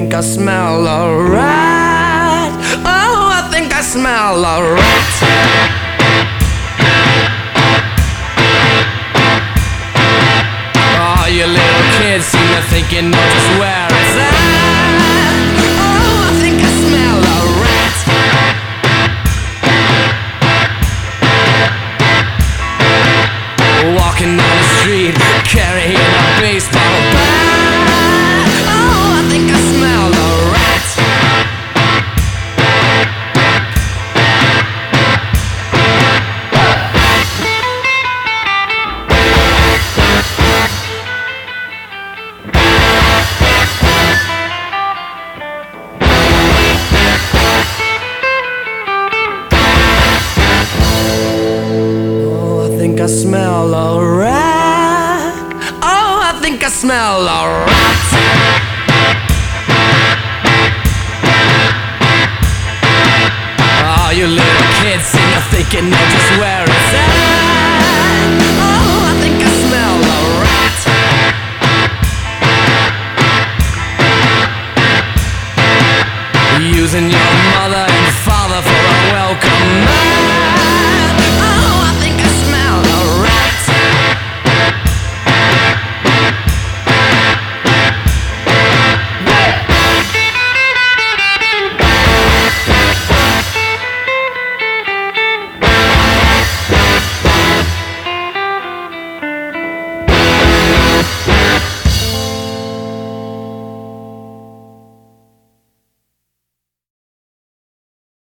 think I smell a rat. Oh, I think I smell a rat. Oh, you little kids seem to think you know just where it's at. Oh, I think I smell a rat. Walking down the street, carrying a baseball bat. Oh, I think I smell a rat. I smell a rat. Oh, I think I smell a rat. Oh, you little kids seem to think you know just where